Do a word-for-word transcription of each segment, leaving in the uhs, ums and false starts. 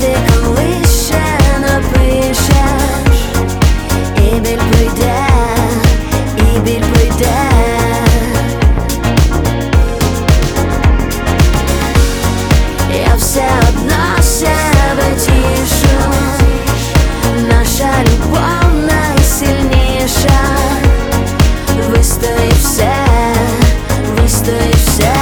ти колись ще напишеш, і біль пройде, і біль пройде. Я все одно себе тішу, наша любов найсильніша. Вистоїть все, вистоїть все.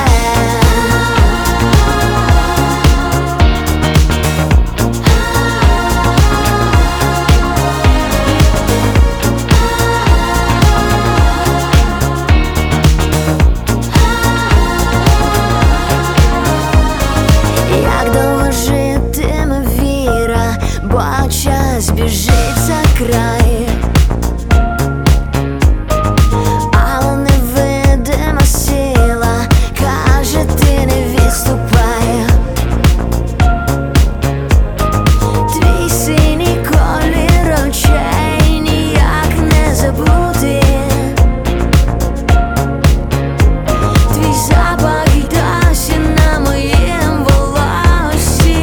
Як довго житиме віра, бо час біжить за край. Але невидима сила каже, ти не відступай. Твій синій колір очей ніяк не забути. Твій запах й досі на моїм волосі.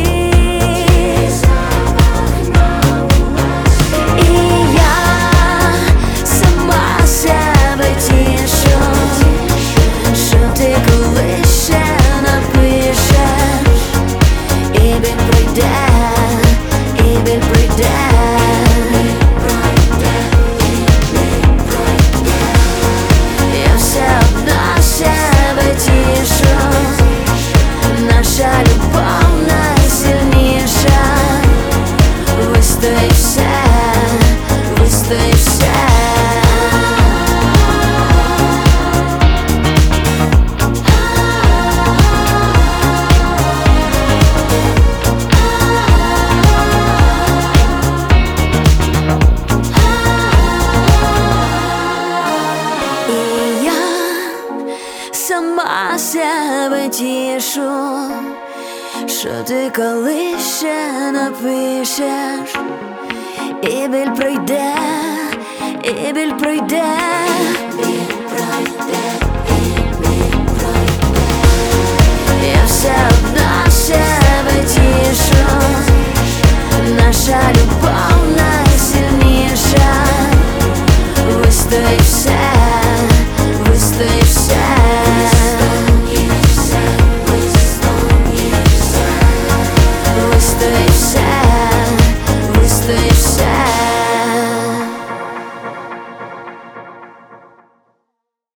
І я сама себе тішу, що ти колись ще напишеш, і біль пройде, і біль пройде. Я все одно себе тішу, наша любов найсильніша. Вистоїть все, вистоїть все. І я сама себе тішу, що ти колись ще напишеш, і біль пройде, і біль пройде, біль пройде.